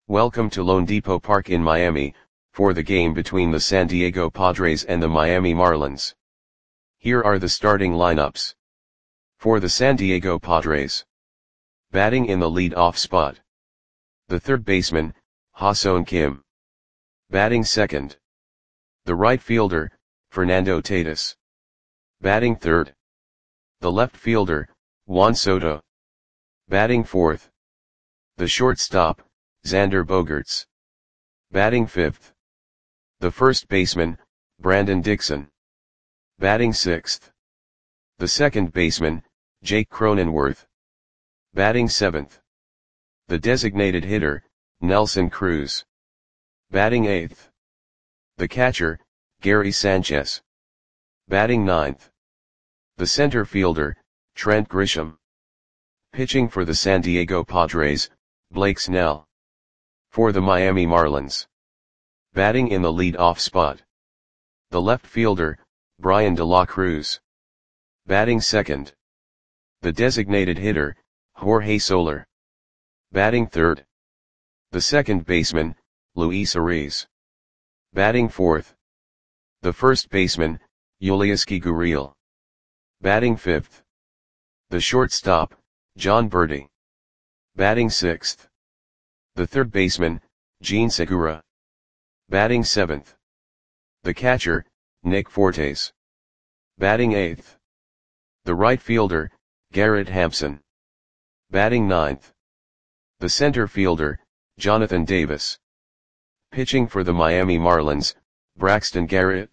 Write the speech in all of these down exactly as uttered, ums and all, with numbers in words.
Welcome to loanDepot Park in Miami, for the game between the San Diego Padres and the Miami Marlins. Here are the starting lineups. For the San Diego Padres. Batting in the lead-off spot. The third baseman, Ha-Seong Kim. Batting second. The right fielder, Fernando Tatis. Batting third. The left fielder, Juan Soto. Batting fourth. The shortstop, Xander Bogaerts. Batting fifth. The first baseman, Brandon Dixon. Batting sixth. The second baseman, Jake Cronenworth. Batting seventh. The designated hitter, Nelson Cruz. Batting eighth. The catcher, Gary Sanchez. Batting ninth. The center fielder, Trent Grisham. Pitching for the San Diego Padres, Blake Snell. For the Miami Marlins. Batting in the lead-off spot. The left fielder, Bryan De La Cruz. Batting second. The designated hitter, Jorge Soler. Batting third. The second baseman, Luis Ariz. Batting fourth. The first baseman, Yulieski Gurriel. Batting fifth. The shortstop, Jon Berti. Batting sixth. The third baseman, Jean Segura. Batting seventh. The catcher, Nick Fortes. Batting eighth. The right fielder, Garrett Hampson. Batting ninth. The center fielder, Jonathan Davis. Pitching for the Miami Marlins, Braxton Garrett.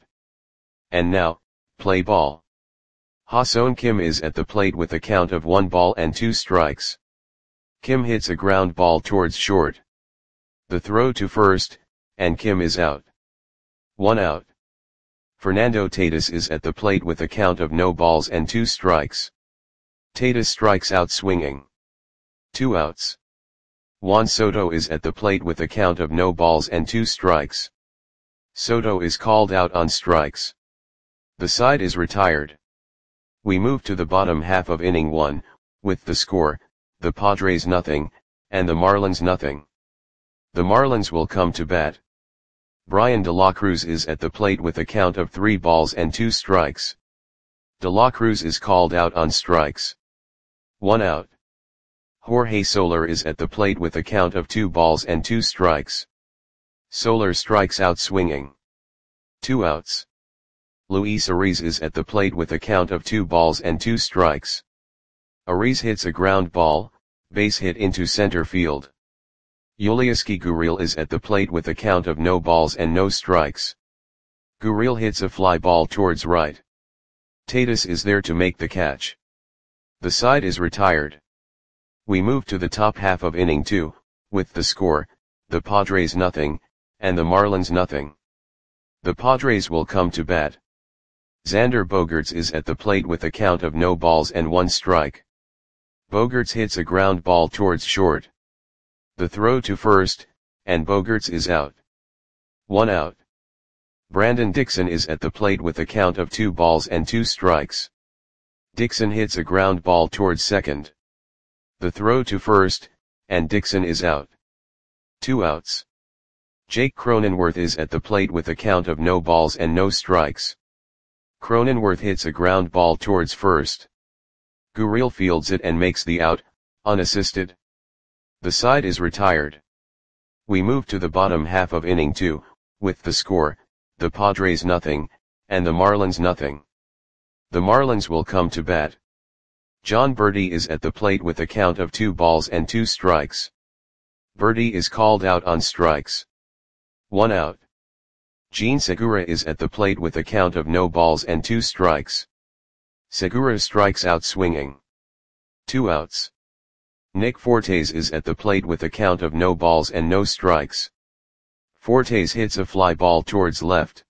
And now, play ball. Ha-Seong Kim is at the plate with a count of one ball and two strikes. Kim hits a ground ball towards short. The throw to first, and Kim is out. One out. Fernando Tatis is at the plate with a count of no balls and two strikes. Tatis strikes out swinging. Two outs. Juan Soto is at the plate with a count of no balls and two strikes. Soto is called out on strikes. The side is retired. We move to the bottom half of inning one, with the score, the Padres nothing, and the Marlins nothing. The Marlins will come to bat. Bryan De La Cruz is at the plate with a count of three balls and two strikes. De La Cruz is called out on strikes. One out. Jorge Soler is at the plate with a count of two balls and two strikes. Soler strikes out swinging. Two outs. Luis Ariz is at the plate with a count of two balls and two strikes. Ariz hits a ground ball, base hit into center field. Yulieski Gurriel is at the plate with a count of no balls and no strikes. Gurriel hits a fly ball towards right. Tatis is there to make the catch. The side is retired. We move to the top half of inning two, with the score, the Padres nothing, and the Marlins nothing. The Padres will come to bat. Xander Bogaerts is at the plate with a count of no balls and one strike. Bogaerts hits a ground ball towards short. The throw to first, and Bogaerts is out. One out. Brandon Dixon is at the plate with a count of two balls and two strikes. Dixon hits a ground ball towards second. The throw to first, and Dixon is out. Two outs. Jake Cronenworth is at the plate with a count of no balls and no strikes. Cronenworth hits a ground ball towards first. Gurriel fields it and makes the out, unassisted. The side is retired. We move to the bottom half of inning two, with the score, the Padres nothing, and the Marlins nothing. The Marlins will come to bat. Jon Berti is at the plate with a count of two balls and two strikes. Berti is called out on strikes. One out. Jean Segura is at the plate with a count of no balls and two strikes. Segura strikes out swinging. Two outs. Nick Fortes is at the plate with a count of no balls and no strikes. Fortes hits a fly ball towards left.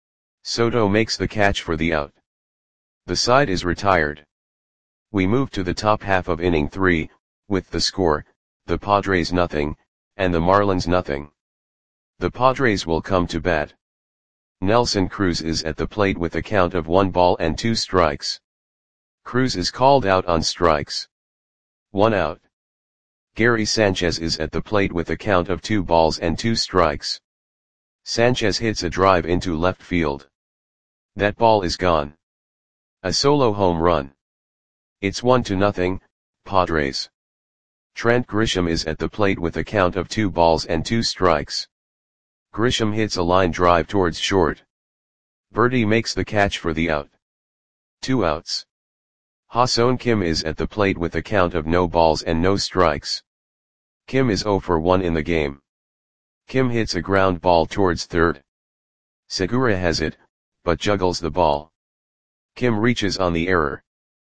Soto makes the catch for the out. The side is retired. We move to the top half of inning three, with the score, the Padres nothing, and the Marlins nothing. The Padres will come to bat. Nelson Cruz is at the plate with a count of one ball and two strikes. Cruz is called out on strikes. One out. Gary Sanchez is at the plate with a count of two balls and two strikes. Sanchez hits a drive into left field. That ball is gone. A solo home run. It's one to nothing, Padres. Trent Grisham is at the plate with a count of two balls and two strikes. Grisham hits a line drive towards short. Birdie makes the catch for the out. Two outs. Ha-Seong Kim is at the plate with a count of no balls and no strikes. Kim is zero for one in the game. Kim hits a ground ball towards third. Segura has it, but juggles the ball. Kim reaches on the error.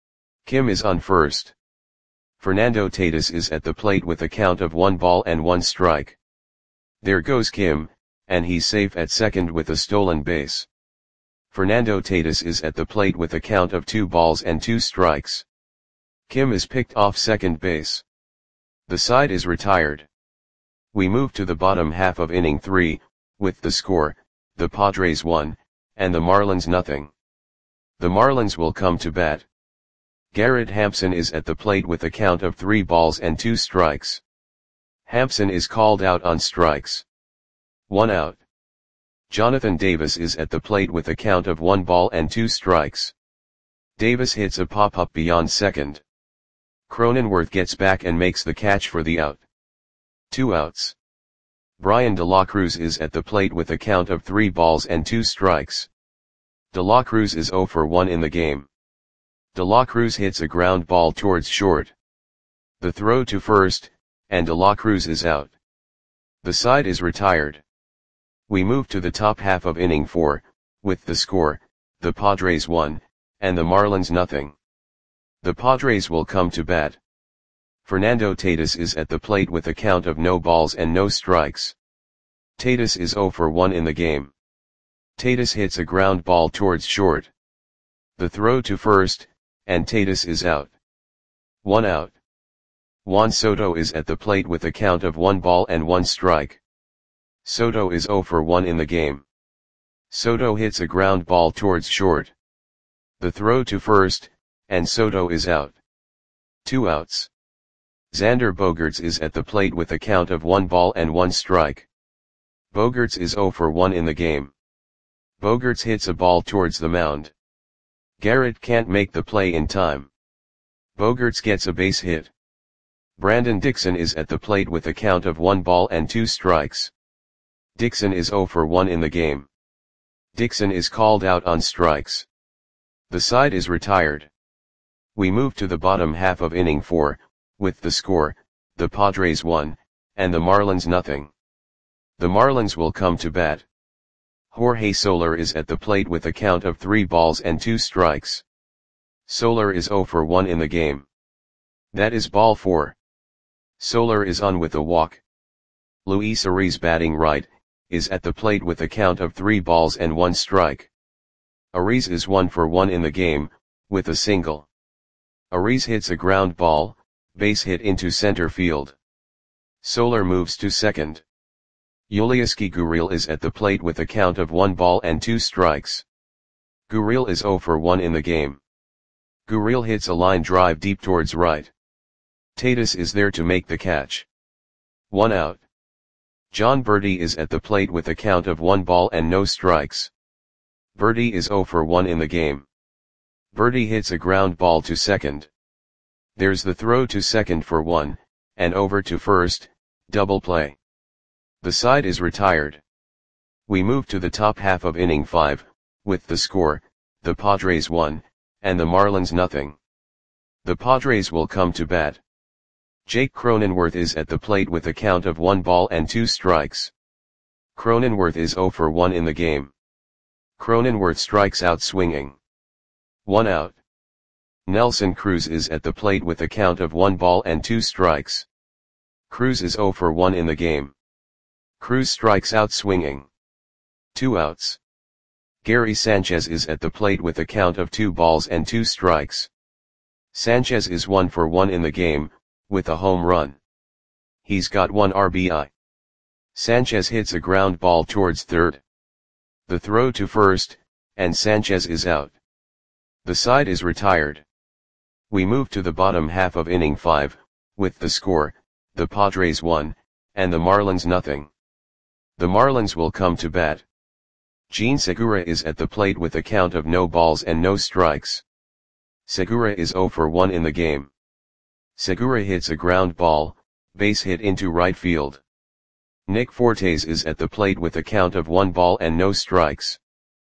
Kim is on first. Fernando Tatis is at the plate with a count of one ball and one strike. There goes Kim, and he's safe at second with a stolen base. Fernando Tatis is at the plate with a count of two balls and two strikes. Kim is picked off second base. The side is retired. We move to the bottom half of inning three, with the score, the Padres one, and the Marlins nothing. The Marlins will come to bat. Garrett Hampson is at the plate with a count of three balls and two strikes. Hampson is called out on strikes. One out. Jonathan Davis is at the plate with a count of one ball and two strikes. Davis hits a pop-up beyond second. Cronenworth gets back and makes the catch for the out. Two outs. Brian De La Cruz is at the plate with a count of three balls and two strikes. De La Cruz is zero for one in the game. De La Cruz hits a ground ball towards short. The throw to first, and De La Cruz is out. The side is retired. We move to the top half of inning four, with the score, the Padres one, and the Marlins nothing. The Padres will come to bat. Fernando Tatis is at the plate with a count of no balls and no strikes. Tatis is zero for one in the game. Tatis hits a ground ball towards short. The throw to first, and Tatis is out. One out. Juan Soto is at the plate with a count of one ball and one strike. Soto is zero for one in the game. Soto hits a ground ball towards short. The throw to first, and Soto is out. Two outs. Xander Bogaerts is at the plate with a count of one ball and one strike. Bogaerts is zero for one in the game. Bogaerts hits a ball towards the mound. Garrett can't make the play in time. Bogaerts gets a base hit. Brandon Dixon is at the plate with a count of one ball and two strikes. Dixon is zero for one in the game. Dixon is called out on strikes. The side is retired. We move to the bottom half of inning four, with the score, the Padres one, and the Marlins nothing. The Marlins will come to bat. Jorge Soler is at the plate with a count of three balls and two strikes. Soler is zero for one in the game. That is ball four. Soler is on with a walk. Luis Ariz, batting right, is at the plate with a count of three balls and one strike. Ariz is one for one in the game, with a single. Ariz hits a ground ball, base hit into center field. Soler moves to second. Yulieski Gurriel is at the plate with a count of one ball and two strikes. Gurriel is zero for one in the game. Gurriel hits a line drive deep towards right. Tatis is there to make the catch. One out. John Birdie is at the plate with a count of one ball and no strikes. Birdie is zero for one in the game. Birdie hits a ground ball to second. There's the throw to second for one, and over to first, double play. The side is retired. We move to the top half of inning five, with the score, the Padres one, and the Marlins nothing. The Padres will come to bat. Jake Cronenworth is at the plate with a count of one ball and two strikes. Cronenworth is zero for one in the game. Cronenworth strikes out swinging. One out. Nelson Cruz is at the plate with a count of one ball and two strikes. Cruz is zero for one in the game. Cruz strikes out swinging. Two outs. Gary Sanchez is at the plate with a count of two balls and two strikes. Sanchez is one for one in the game, with a home run. He's got one R B I. Sanchez hits a ground ball towards third. The throw to first, and Sanchez is out. The side is retired. We move to the bottom half of inning five, with the score, the Padres one, and the Marlins nothing. The Marlins will come to bat. Jean Segura is at the plate with a count of no balls and no strikes. Segura is zero for one in the game. Segura hits a ground ball, base hit into right field. Nick Fortes is at the plate with a count of one ball and no strikes.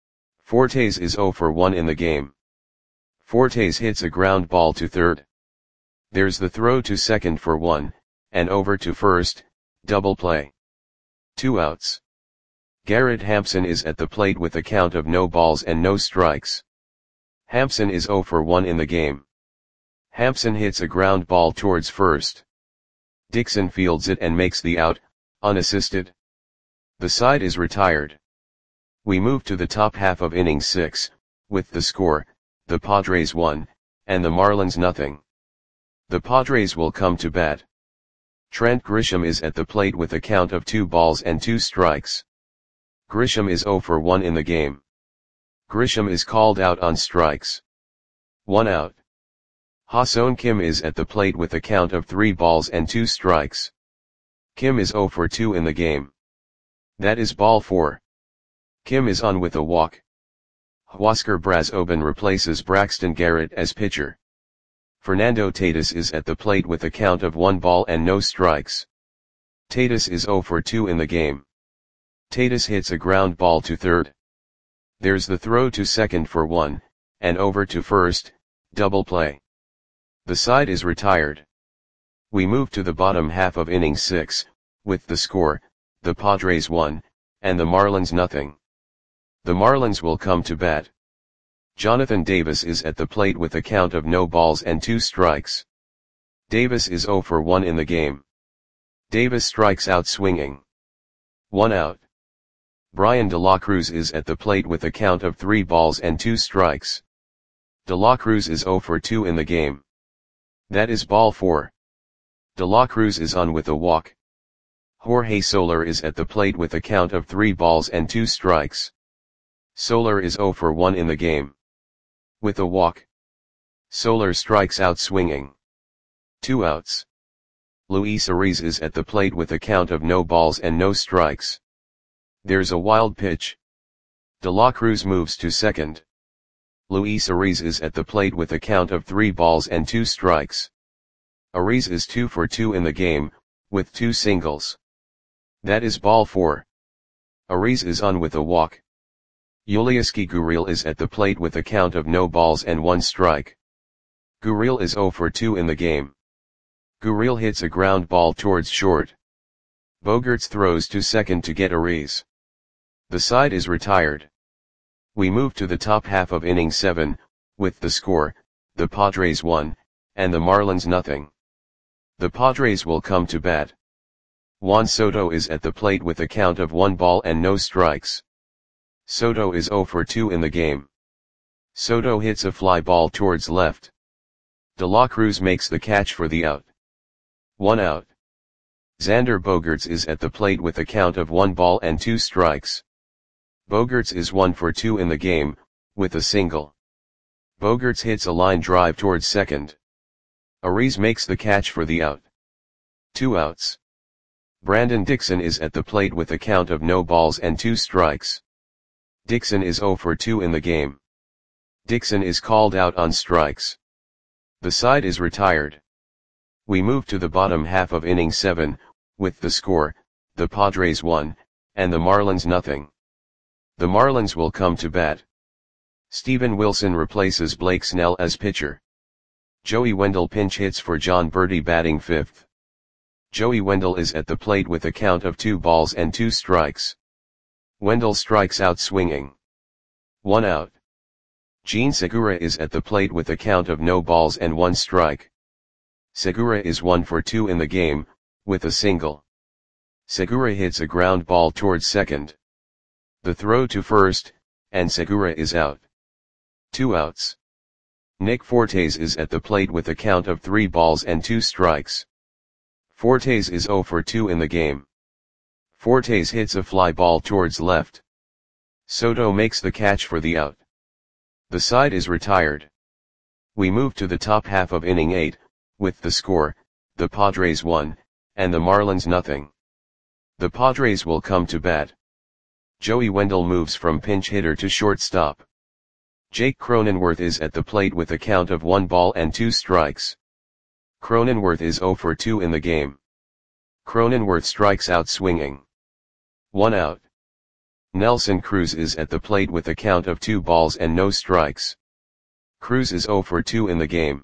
Fortes is zero for one in the game. Fortes hits a ground ball to third. There's the throw to second for one, and over to first, double play. Two outs. Garrett Hampson is at the plate with a count of no balls and no strikes. Hampson is zero for one in the game. Hampson hits a ground ball towards first. Dixon fields it and makes the out, unassisted. The side is retired. We move to the top half of inning six, with the score, the Padres one, and the Marlins nothing. The Padres will come to bat. Trent Grisham is at the plate with a count of two balls and two strikes. Grisham is zero for one in the game. Grisham is called out on strikes. One out. Ha-Seong Kim is at the plate with a count of three balls and two strikes. Kim is zero for two in the game. That is ball four. Kim is on with a walk. Huascar Brazoban replaces Braxton Garrett as pitcher. Fernando Tatis is at the plate with a count of one ball and no strikes. Tatis is zero for two in the game. Tatis hits a ground ball to third. There's the throw to second for one, and over to first, double play. The side is retired. We move to the bottom half of inning six, with the score, the Padres one, and the Marlins nothing. The Marlins will come to bat. Jonathan Davis is at the plate with a count of no balls and two strikes. Davis is zero for one in the game. Davis strikes out swinging. One out. Brian De La Cruz is at the plate with a count of three balls and two strikes. De La Cruz is zero for two in the game. That is ball four. De La Cruz is on with a walk. Jorge Soler is at the plate with a count of three balls and two strikes. Soler is zero for one in the game. With a walk. Soler strikes out swinging. Two outs. Luis Ariz is at the plate with a count of no balls and no strikes. There's a wild pitch. De La Cruz moves to second. Luis Ariz is at the plate with a count of three balls and two strikes. Ariz is two for two in the game, with two singles. That is ball four. Ariz is on with a walk. Yulieski Gurriel is at the plate with a count of no balls and one strike. Gurriel is zero for two in the game. Gurriel hits a ground ball towards short. Bogaerts throws to second to get Ariz. The side is retired. We move to the top half of inning seven, with the score, the Padres one, and the Marlins nothing. The Padres will come to bat. Juan Soto is at the plate with a count of one ball and no strikes. Soto is zero for two in the game. Soto hits a fly ball towards left. De La Cruz makes the catch for the out. One out. Xander Bogaerts is at the plate with a count of one ball and two strikes. Bogaerts is one for two in the game, with a single. Bogaerts hits a line drive towards second. Ariz makes the catch for the out. Two outs. Brandon Dixon is at the plate with a count of no balls and two strikes. Dixon is zero for two in the game. Dixon is called out on strikes. The side is retired. We move to the bottom half of inning seven, with the score, the Padres one, and the Marlins nothing. The Marlins will come to bat. Steven Wilson replaces Blake Snell as pitcher. Joey Wendell pinch hits for John Berti batting fifth. Joey Wendell is at the plate with a count of two balls and two strikes. Wendell strikes out swinging. One out. Jean Segura is at the plate with a count of no balls and one strike. Segura is one for two in the game, with a single. Segura hits a ground ball towards second. The throw to first, and Segura is out. Two outs. Nick Fortes is at the plate with a count of three balls and two strikes. Fortes is zero for two in the game. Fortes hits a fly ball towards left. Soto makes the catch for the out. The side is retired. We move to the top half of inning eight, with the score, the Padres one, and the Marlins nothing. The Padres will come to bat. Joey Wendle moves from pinch hitter to shortstop. Jake Cronenworth is at the plate with a count of one ball and two strikes. Cronenworth is oh for two in the game. Cronenworth strikes out swinging. One out. Nelson Cruz is at the plate with a count of two balls and no strikes. Cruz is oh for two in the game.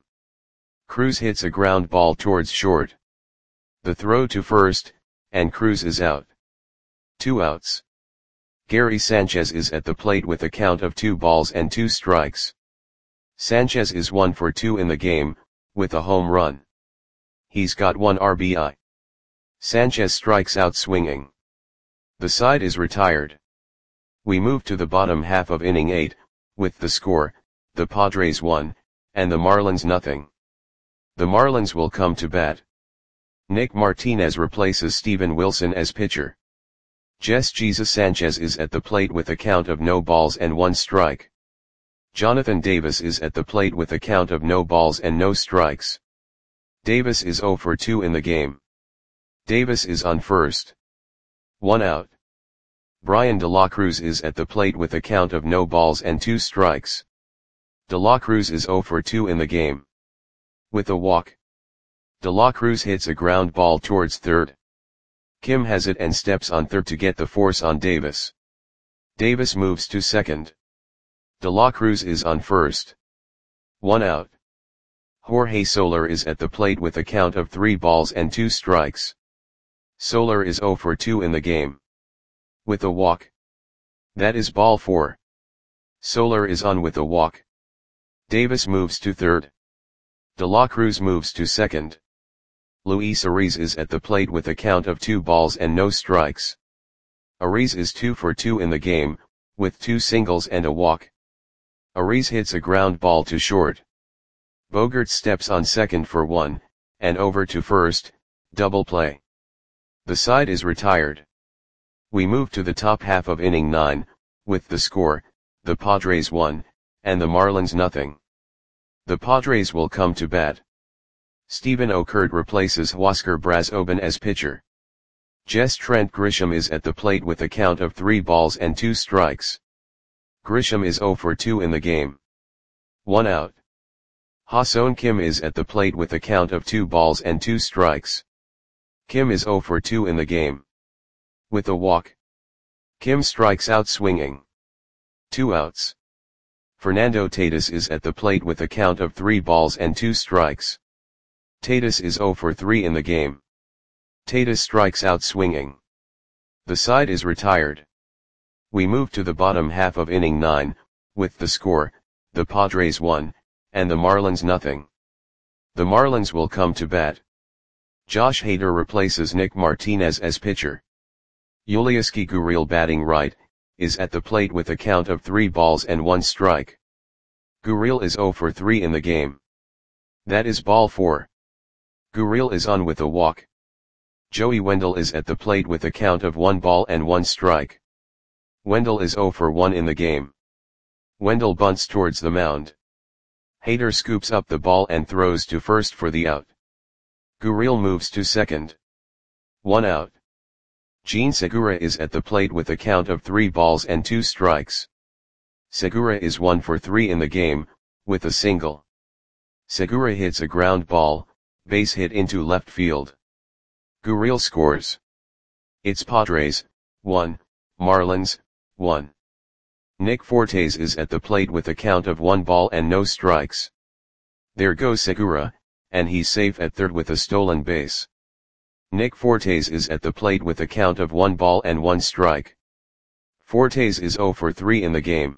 Cruz hits a ground ball towards short. The throw to first, and Cruz is out. Two outs. Gary Sanchez is at the plate with a count of two balls and two strikes. Sanchez is one for two in the game, with a home run. He's got one R B I. Sanchez strikes out swinging. The side is retired. We move to the bottom half of inning eight, with the score, the Padres one, and the Marlins nothing. The Marlins will come to bat. Nick Martinez replaces Steven Wilson as pitcher. Jess Jesus Sanchez is at the plate with a count of no balls and one strike. Jonathan Davis is at the plate with a count of no balls and no strikes. Davis is oh for two in the game. Davis is on first. One out. Brian De La Cruz is at the plate with a count of no balls and two strikes. De La Cruz is oh for two in the game. With a walk. De La Cruz hits a ground ball towards third. Kim has it and steps on third to get the force on Davis. Davis moves to second. De La Cruz is on first. One out. Jorge Soler is at the plate with a count of three balls and two strikes. Soler is oh for two in the game. With a walk. That is ball four. Soler is on with a walk. Davis moves to third. De La Cruz moves to second. Luis Ariz is at the plate with a count of two balls and no strikes. Ariz is two for two in the game, with two singles and a walk. Ariz hits a ground ball to short. Bogart steps on second for one, and over to first, double play. The side is retired. We move to the top half of inning nine, with the score, the Padres one, and the Marlins nothing. The Padres will come to bat. Stephen Okert replaces Huascar Brazoban as pitcher. Jess Trent Grisham is at the plate with a count of three balls and two strikes. Grisham is oh for two in the game. One out. Ha-Seong Kim is at the plate with a count of two balls and two strikes. Kim is oh for two in the game. With a walk. Kim strikes out swinging. Two outs. Fernando Tatis is at the plate with a count of three balls and two strikes. Tatis is oh for three in the game. Tatis strikes out swinging. The side is retired. We move to the bottom half of inning nine, with the score, the Padres one, and the Marlins nothing. The Marlins will come to bat. Josh Hader replaces Nick Martinez as pitcher. Yulieski Gurriel, batting right, is at the plate with a count of three balls and one strike. Gurriel is oh for three in the game. That is ball four. Gurriel is on with a walk. Joey Wendle is at the plate with a count of one ball and one strike. Wendle is oh for one in the game. Wendle bunts towards the mound. Hader scoops up the ball and throws to first for the out. Gurriel moves to second. One out. Jean Segura is at the plate with a count of three balls and two strikes. Segura is one for three in the game, with a single. Segura hits a ground ball, base hit into left field. Gurriel scores. It's Padres, one, Marlins, one. Nick Fortes is at the plate with a count of one ball and no strikes. There goes Segura, and he's safe at third with a stolen base. Nick Fortes is at the plate with a count of one ball and one strike. Fortes is oh for three in the game.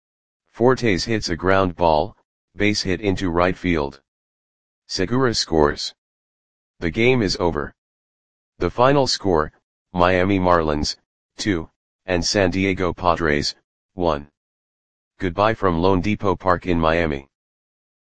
Fortes hits a ground ball, base hit into right field. Segura scores. The game is over. The final score, Miami Marlins, two, and San Diego Padres, one. Goodbye from Lone Depot Park in Miami.